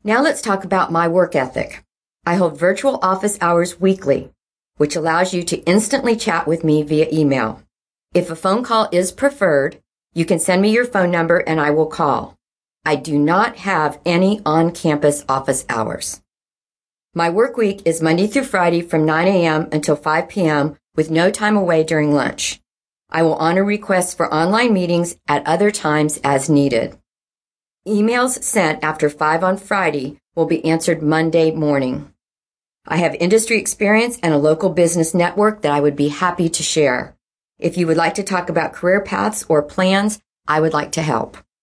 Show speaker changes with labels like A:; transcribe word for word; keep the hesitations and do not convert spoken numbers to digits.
A: Now let's talk about my work ethic. I hold virtual office hours weekly, which allows you to instantly chat with me via email. If a phone call is preferred, you can send me your phone number and I will call. I do not have any on-campus office hours. My work week is Monday through Friday from nine a.m. until five p.m. with no time away during lunch. I will honor requests for online meetings at other times as needed. Emails sent after five on Friday will be answered Monday morning. I have industry experience and a local business network that I would be happy to share. If you would like to talk about career paths or plans, I would like to help.